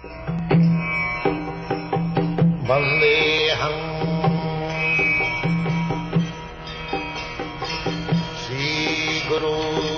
Vandeham Sri Guru.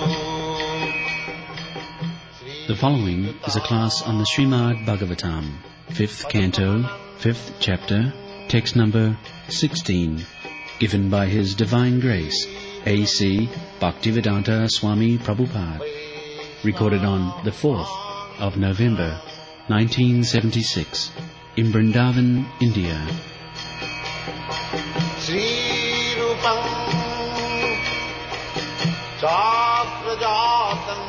The following is a class on the Srimad Bhagavatam, 5th Canto, 5th Chapter, text number 16, given by His Divine Grace, A.C. Bhaktivedanta Swami Prabhupada, recorded on the 4th of November, 1976, in Vrindavan, India. Sri Rupam Chakrajatam.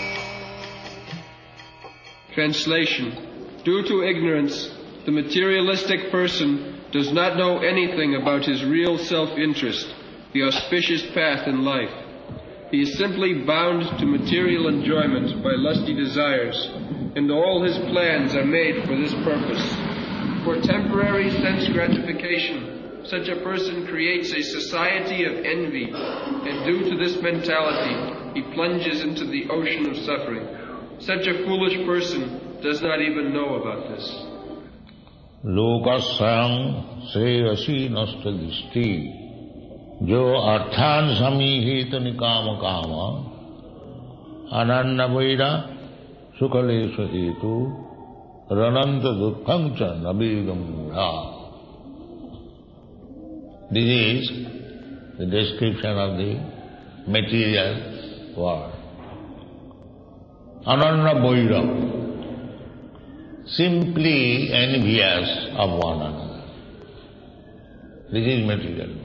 Translation. Due to ignorance, the materialistic person does not know anything about his real self-interest, the auspicious path in life. He is simply bound to material enjoyment by lusty desires, and all his plans are made for this purpose. For temporary sense gratification, such a person creates a society of envy, and due to this mentality, he plunges into the ocean of suffering. Such a foolish person does not even know about this. Lokasang sreyasi nasta dishti jo arthan samihita nikama kama ananna vaira sukhalesa hetu rananta dukkham cha nabigam bha. This is the description of the material world. Ananna vaira, simply envious of one another. This is material.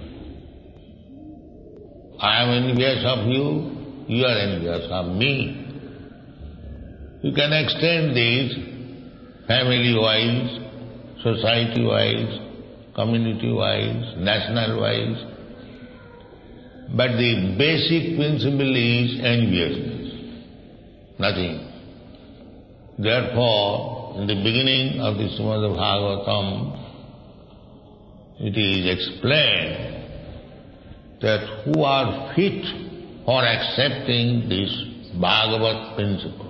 I am envious of you, you are envious of me. You can extend this family-wise, society-wise, community-wise, national-wise. But the basic principle is enviousness, nothing. Therefore, in the beginning of the Srimad Bhagavatam, it is explained that who are fit for accepting this Bhagavat principle.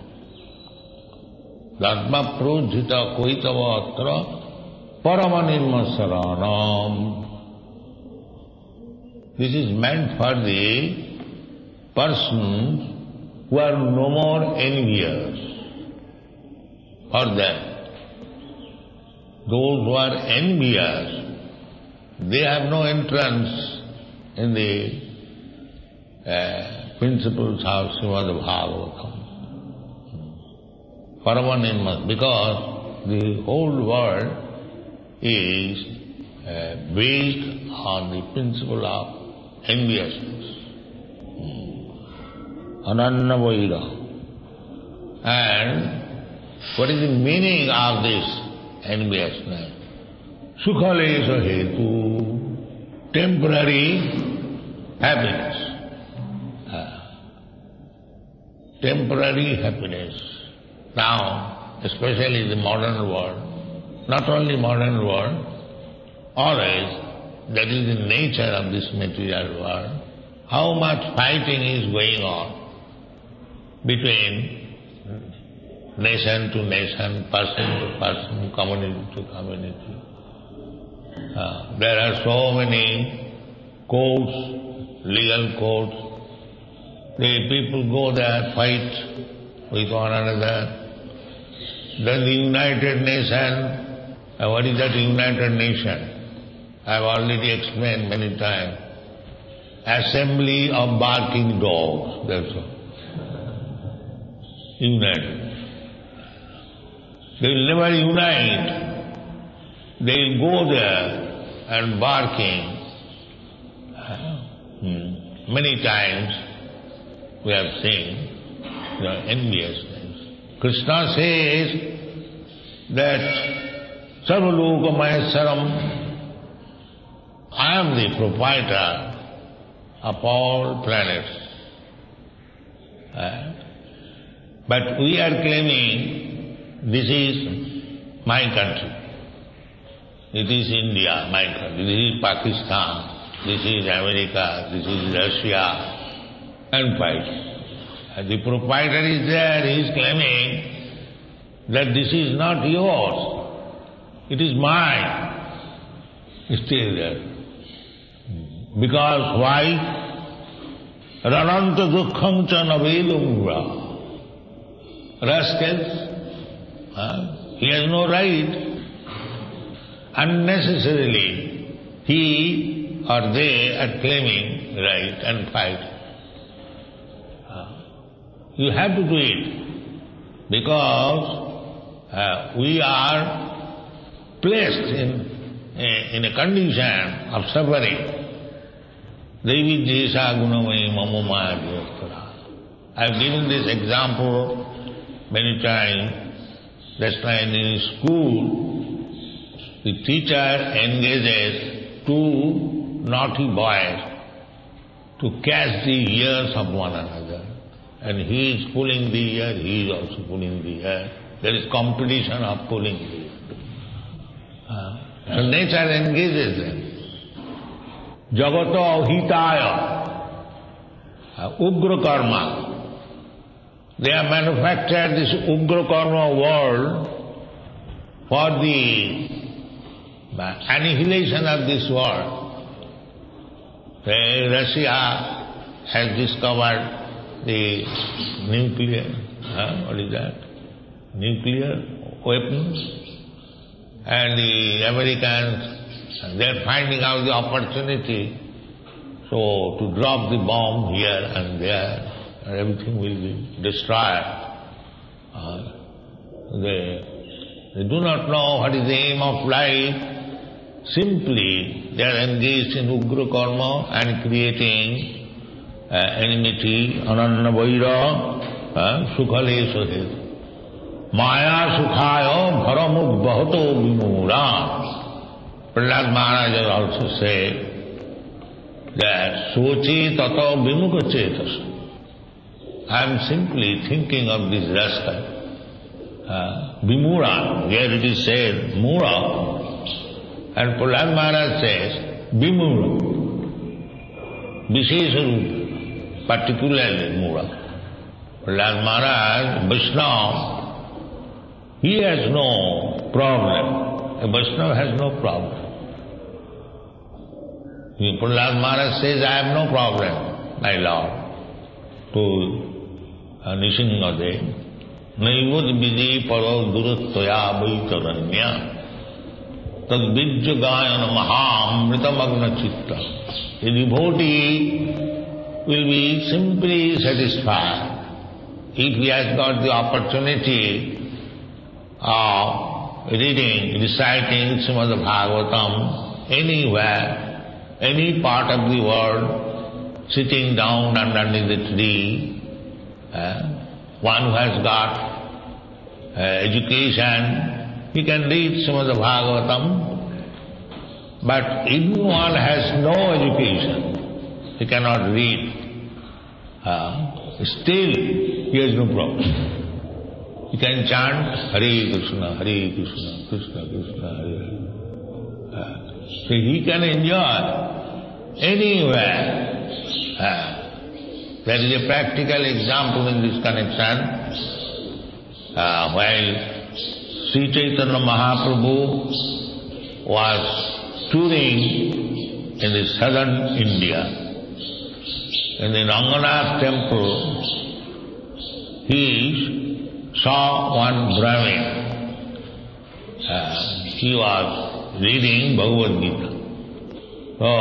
Dharma prodhita koitava atra paramanirma saranam. This is meant for the persons who are no more envious. For them, those who are envious, they have no entrance in the principles of Srimad Bhagavatam. Paramanirma, because the whole world is based on the principle of enviousness. Ananna vaira. And what is the meaning of this enviousness? Sukhalesa hetu, temporary happiness. Temporary happiness. Now, especially the modern world, not only modern world, always, that is the nature of this material world, how much fighting is going on between nation to nation, person to person, community to community. There are so many courts, legal courts. The people go there, fight with one another. Then the United Nations, what is that United Nation? I have already explained many times. Assembly of barking dogs, that's all. United. They will never unite. They will go there and barking. Many times we have seen the enviousness. Krishna says that Sarvaloka Mahesaram, I am the proprietor of all planets. But we are claiming this is my country. It is India, my country. This is Pakistan. This is America. This is Russia. And fight. The proprietor is there, he is claiming that this is not yours, it is mine, still there. Because why? Rananta dukkham cha navelumra. Rascals, he has no right. Unnecessarily, he or they are claiming right and fight. You have to do it because we are placed in a condition of suffering. Devi Jesha Gunamai Mamumaya Jyastara. I have given this example many times. That's why in school, the teacher engages two naughty boys to catch the ears of one another. And he is pulling the ear, he is also pulling the ear. There is competition of pulling the ear. So nature engages them. Jagata hitaya, ugra karma. They have manufactured this ugra karma world for the annihilation of this world. Russia has discovered the nuclear, what is that? Nuclear weapons. And the Americans, they are finding out the opportunity so to drop the bomb here and there, and everything will be destroyed. They do not know what is the aim of life. Simply, they are engaged in ugra karma and creating enmity, ananna vaira, sukhale sahit. Maya sukhaya bharamud bahato vimura. Prahlad Maharaj has also said that sochi tato vimukha chetas. I am simply thinking of this rascal. Vimura, here it is said mura. And Prahlad Maharaj says vimura. Vishesha rupa. Particularly Mura. Prahlad Maharaj, Vaishnava, he has no problem. A Vaishnava has no problem. Prahlad Maharaj says, I have no problem, my Lord, to Nisingade. Naivud vidi paro durattoya vaitaranya tad vijja gayana maham mritamagna chitta. A devotee will be simply satisfied if he has got the opportunity of reading, reciting Srimad Bhagavatam anywhere, any part of the world, sitting down underneath the tree. One who has got education, he can read Srimad Bhagavatam. But if one has no education, he cannot read. Still, he has no problem. He can chant Hare Krishna, Krishna Krishna, Hare Hare. So he can enjoy anywhere. There is a practical example in this connection. While Sri Chaitanya Mahaprabhu was touring in the southern India, in the Ranganath temple, he saw one Brahmin. He was reading Bhagavad Gita. So,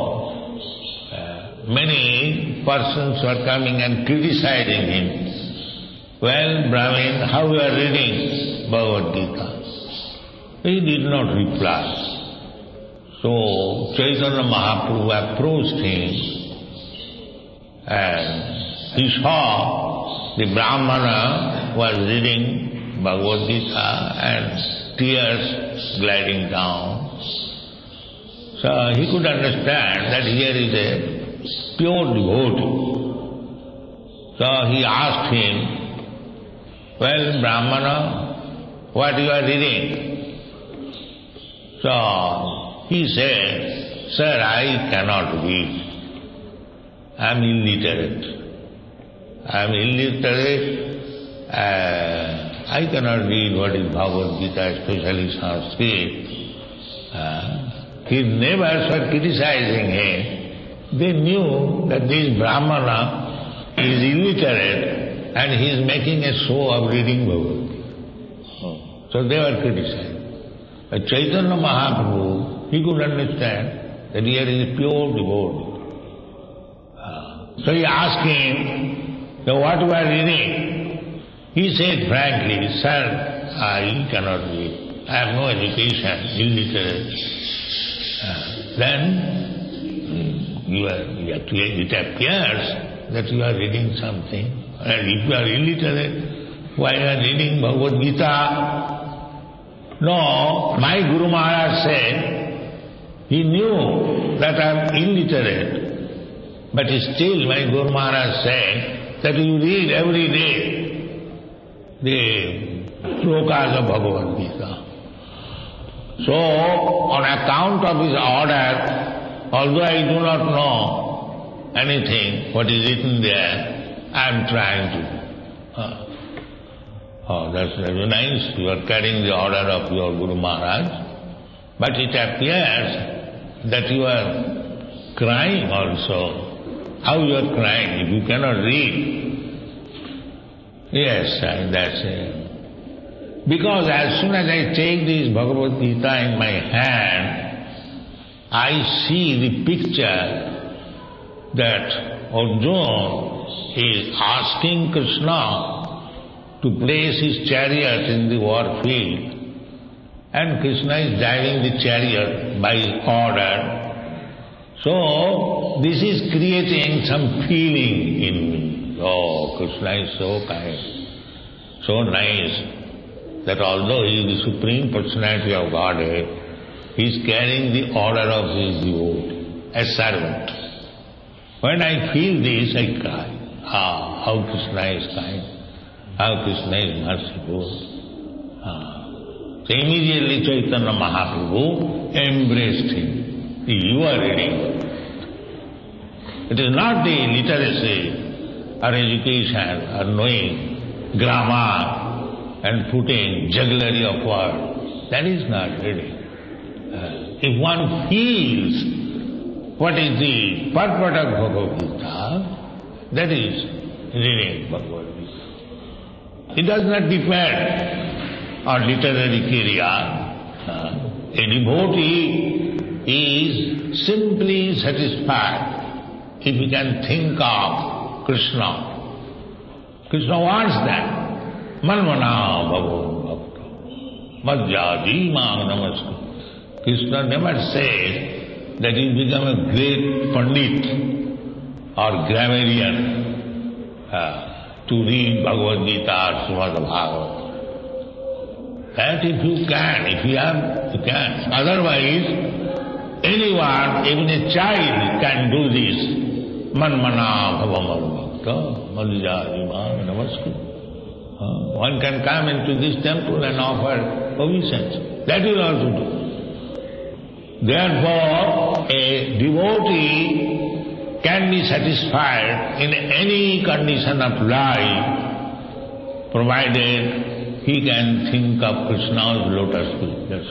many persons were coming and criticizing him. Well, Brahmin, how you are reading Bhagavad Gita? He did not reply. So, Chaitanya Mahaprabhu approached him and he saw the Brahmana was reading Bhagavad Gita and tears gliding down. So he could understand that here is a pure devotee. So he asked him, well, Brahmana, what you are reading? So he said, sir, I cannot read. I am illiterate. I I cannot read what is Bhagavad Gita, especially Sanskrit. His neighbors were criticizing him. They knew that this Brahmana is illiterate and he is making a show of reading Bhagavad Gita. So they were criticizing. But Chaitanya Mahaprabhu, he could understand that here is pure devotee. So he asked him, so what you are reading? He said frankly, sir, I cannot read. I have no education, illiterate. Then it appears that you are reading something. And if you are illiterate, why you are reading Bhagavad Gita? No, my Guru Maharaj said, he knew that I am illiterate, but still my Guru Maharaj said that you read every day the slokas of Bhagavad Gita. So, on account of his order, although I do not know anything, what is written there, I am trying to. That's very nice. You are carrying the order of your Guru Maharaj. But it appears that you are crying also. How you are crying if you cannot read? Yes, that's it. Because as soon as I take this Bhagavad Gita in my hand, I see the picture that Arjuna is asking Krishna to place his chariot in the war field, and Krishna is driving the chariot by his order. So, this is creating some feeling in me. Oh, Krishna is so kind, so nice, that although he is the Supreme Personality of Godhead, he is carrying the order of his devotee, a servant. When I feel this, I cry. How Krishna is kind. How Krishna is merciful. So immediately Chaitanya Mahaprabhu embraced him. You are reading. It is not the literacy or education or knowing grammar and putting jugglery of words. That is not reading. If one feels what is the purport of Bhagavad Gita, that is reading Bhagavad Gita. It does not depend on literary career. A devotee is simply satisfied if he can think of Krishna. Krishna wants that. Manvana bhagavan bhakta. Madhyaji mang namaskar. Krishna never says that you become a great pandit or grammarian to read Bhagavad Gita or Srimad Bhagavatam. That if you can, if you have, you can. Otherwise, anyone, even a child, can do this. Manmana bhavaman bhakta, madhyaji namaskar. One can come into this temple and offer obeisance. That will also do. Therefore, a devotee can be satisfied in any condition of life, provided he can think of Krishna's lotus feet. That's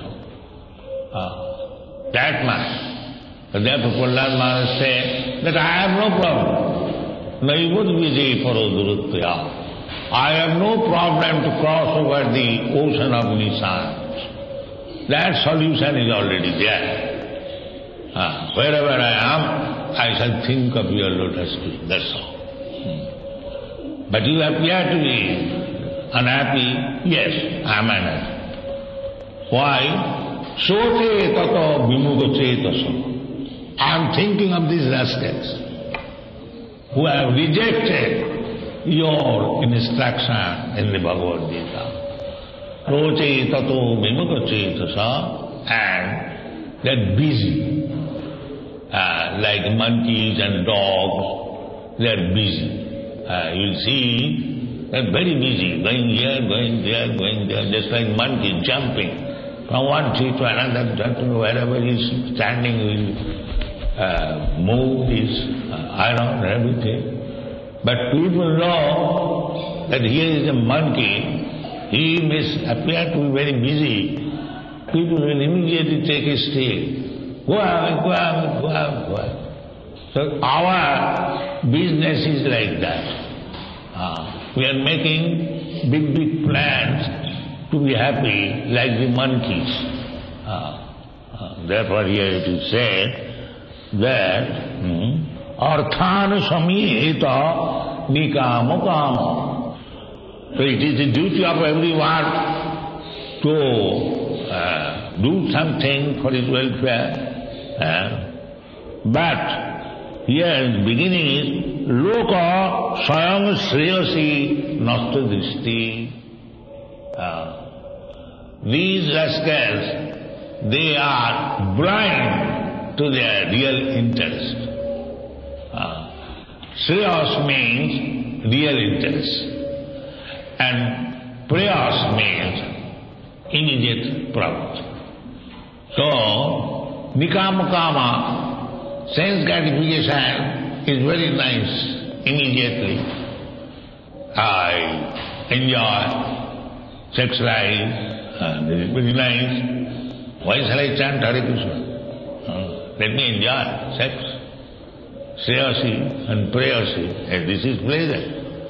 all. That much. Therefore Prahlad Maharaj said that I have no problem. Naivud vijay parodurutya. I have no problem to cross over the ocean of Nissan. That solution is already there. Wherever I am, I shall think of your lotus feet, that's all. But you appear to be unhappy. Yes, I am unhappy. Why? Sote tato vimukacetaso. I am thinking of these rascals who have rejected your instruction in the Bhagavad Gita. Roche tato vimukacetasa, and they are busy. Like monkeys and dogs, they are busy. You'll see, they are very busy, going here, going there, going there, just like monkeys jumping from one tree to another, wherever he is standing, will move his iron and everything. But people know that here is a monkey he may appear to be very busy, people will immediately take his tail. Go away, go away, go away, go away. So our business is like that. We are making big, big plans to be happy like the monkeys. Therefore here it is said that arthan samihita nikamo kamo. So it is the duty of everyone to do something for his welfare. But here in the beginning is loka swayam shreyasi nasta drishti. These rascals, they are blind to their real interest. Shreyas means real interest, and prayas means immediate profit. So, nikamukama, sense gratification is very nice immediately. I enjoy sex life, it is very nice. Why shall I chant Hare Krishna? Let me enjoy sex, shreyasi and prayasi, and this is pleasure.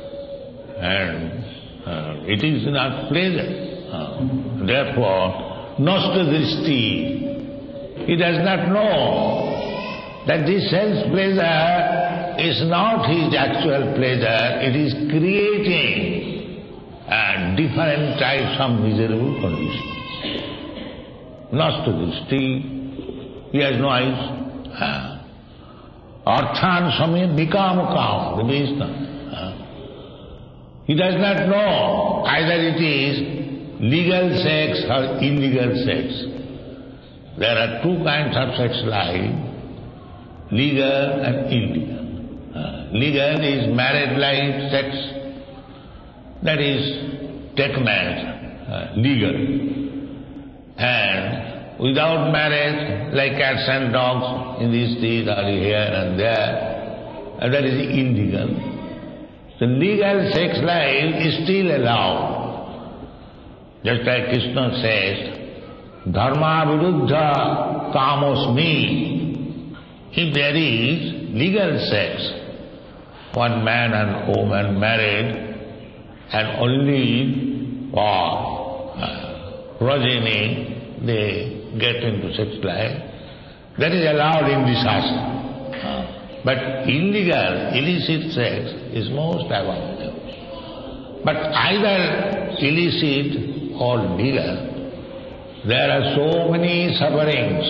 And it is not pleasure. Therefore, nasta drishti, he does not know that this sense pleasure is not his actual pleasure, it is creating different types of miserable conditions. Nasta drishti, he has no eyes. Arthan samaya nikamukam, the Vishnu. He does not know either it is legal sex or illegal sex. There are two kinds of sex life, legal and illegal. Legal is married life sex, that is taken as legal. And without marriage, like cats and dogs in these streets or here and there, that is illegal. The legal sex life is still allowed. Just like Krishna says, dharma viruddha kamosmi. If there is legal sex, one man and woman married, and only for progeny they get into sex life, that is allowed in the Shastra. But illegal, illicit sex is most abominable. But either illicit or legal, there are so many sufferings.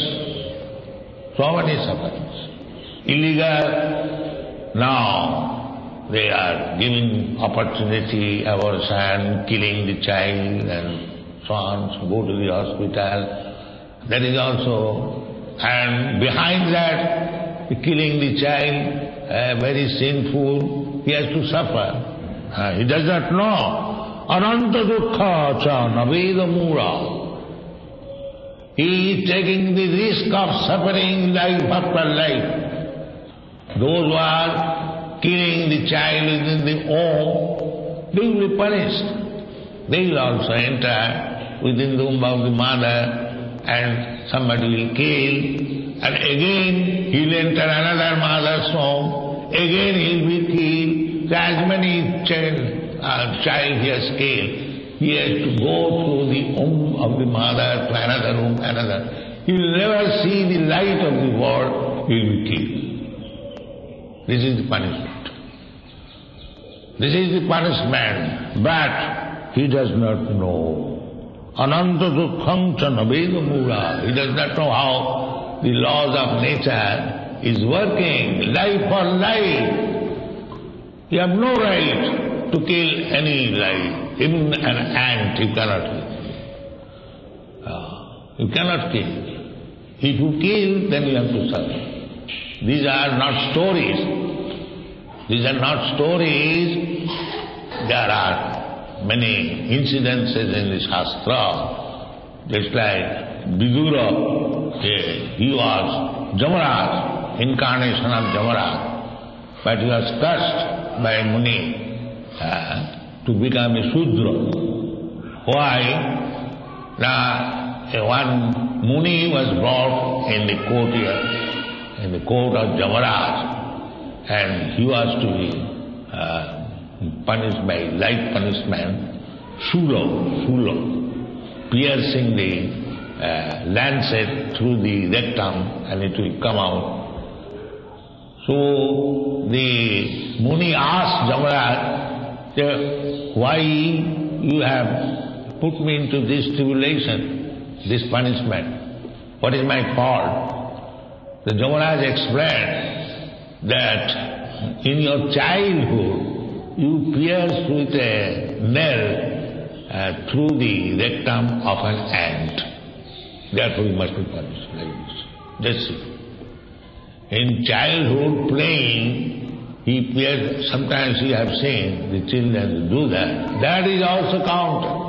Illegal, now they are giving opportunity, abortion, killing the child and so on, so go to the hospital. That is also, and behind that, killing the child, very sinful, he has to suffer. He does not know. Ananta dukkha cha naveda mura. He is taking the risk of suffering life after life. Those who are killing the child within the womb, they will be punished. They will also enter within the womb of the mother and somebody will kill, and again he will enter another mother's womb, again he will be killed. So as many child he has killed, he has to go through the womb of the mother to another womb, another. He will never see the light of the world, he will be killed. This is the punishment. This is the punishment, but he does not know. Ananta dukkham cha naveda mula. He does not know how the laws of nature is working, life for life. You have no right to kill any life. Even an ant you cannot kill. You cannot kill. If you kill, then you have to suffer. These are not stories. These are not stories. There are many incidences in the Shastra. Just like Vidura, he was Jamaraj, incarnation of Jamaraj. But he was cursed by Muni to become a Shudra. Why? Now, one Muni was brought in the courtyard, in the court of Yamaraj, and he was to be punished by light punishment, Shulo, piercing the lancet through the rectum, and it will come out. So the Muni asked Yamaraj, why you have put me into this tribulation, this punishment? What is my fault? The Yamaraj explained that in your childhood you pierced with a nail through the rectum of an ant. Therefore you must be punished like this. That's it. In childhood playing, he pierced, sometimes you have seen the children do that. That is also counted.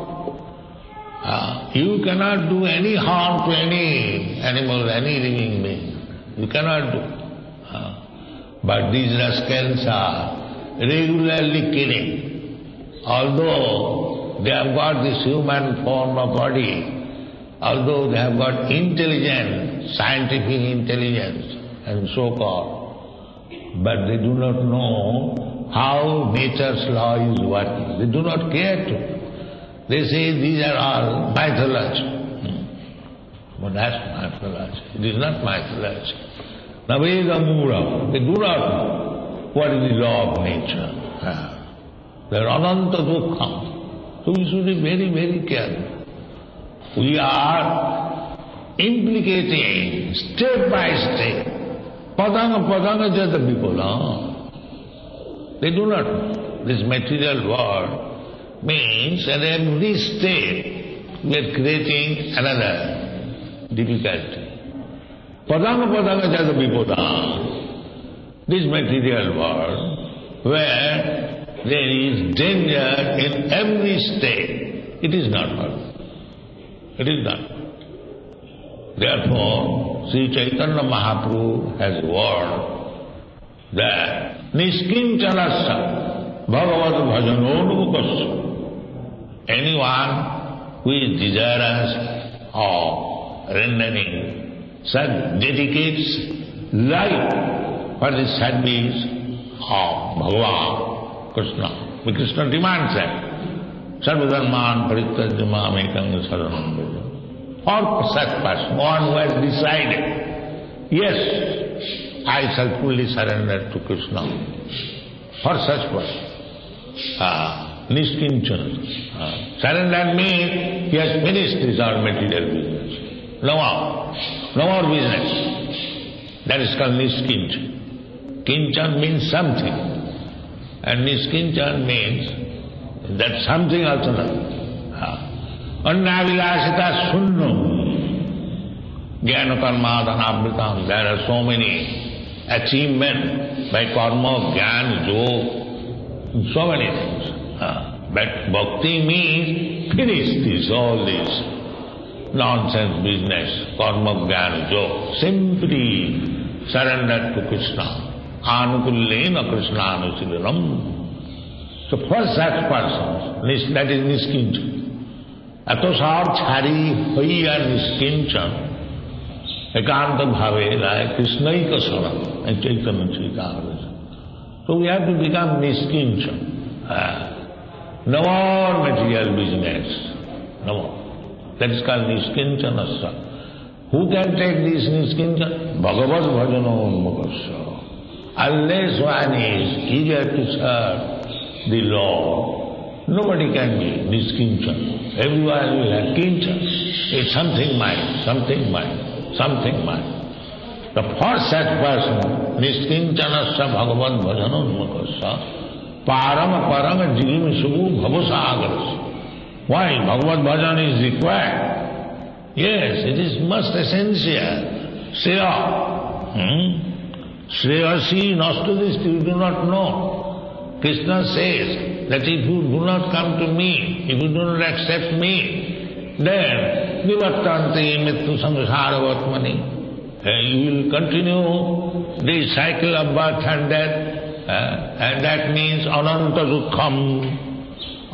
You cannot do any harm to any animal, any living being. You cannot do. But these rascals are regularly killing. Although they have got this human form of body, although they have got intelligence, scientific intelligence and so-called, but they do not know how nature's law is working. They do not care to. They say these are all mythology. But that's mythology. It is not mythology. Naveda Mura, they do not know what is the law of nature. They are ananta dukkham. So we should be very, very careful. We are implicating step by step. Padanga jata people, they do not know. This material world means at every step we are creating another difficulty. Padanga jata people, this material world where there is danger in every step, it is not worth. It is not. Therefore, Sri Chaitanya Mahaprabhu has warned that Niskinchanasya Bhagavad Bhajanonumukasya. Anyone who is desirous of rendering such dedicates life for the service of Bhagavan, Krishna. But Krishna demands that. Sarvadharman parityajya mamekam saranam vraja. For such person, one who has decided, yes, I shall fully surrender to Krishna. For such person, Niskinchana. Surrender means he has finished his all material business. No more business. That is called Niskinchana. Kinchan means something. And Niskinchana means that something also not. Annavilasita sunnam. Jnana karma dhanavritam. There are so many achievements by karma, jnana, yoga, so many things. But bhakti means finish this, all this nonsense business, karma, jnana, yoga. Simply surrender to Krishna. Anukullena Krishna anusilanam. So for such persons, that is niskincha. Ato sar chhari hoiya niskincha. Ekanta bhave like Krishnaika saram and Chaitanya Charitamrita. So we have to become niskincha. No more material business. No more. That is called niskincha. Who can take this niskincha? Bhagavad bhajano unmukasya. Unless one is eager to serve the Lord, nobody can be niskincha. Everyone will have kincha. It's something mine, something mine, something mine. The first such person, niskincanasya bhagavad bhajanonmukasya, parama parama jigim subhu bhavasagarasya. Why? Bhagavad bhajan is required. Yes, it is most essential. Shreya. Shreyasi nastudis, you do not know. Krishna says that if you do not come to me, if you do not accept me, then vivartanti mittu samsaravatmani. You will continue the cycle of birth and death, and that means ananta dukkham.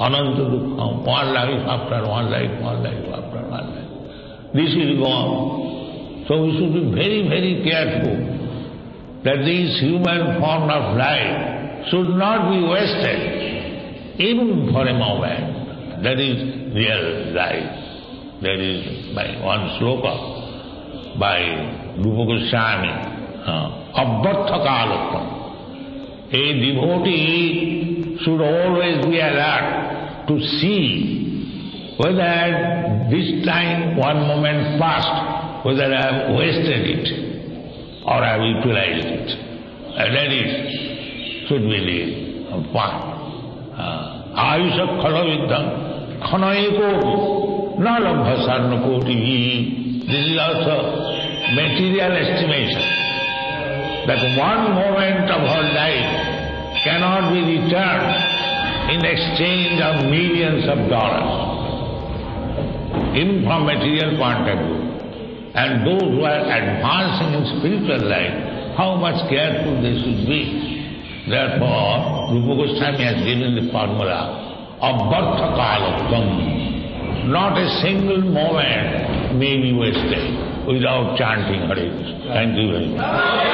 Ananta Dukkham, one life after one life, one life after one life. This is gone. So we should be very, very careful that this human form of life should not be wasted, even for a moment. That is real life. That is by one sloka, by Rupa Goswami, Abbartha Kalakam. A devotee should always be alert to see whether this time, one moment passed, whether I have wasted it or I have utilized it. And that is should be the point. Ayusha khalaviddham khanayeko na labha sarna koti. This is also material estimation. That one moment of her life cannot be returned in exchange of millions of dollars, even from material point of view. And those who are advancing in spiritual life, how much careful they should be. Therefore, Rupa Goswami has given the formula of Abbartha Kalakam. Not a single moment may be wasted without chanting Hare Krishna. Thank you very much.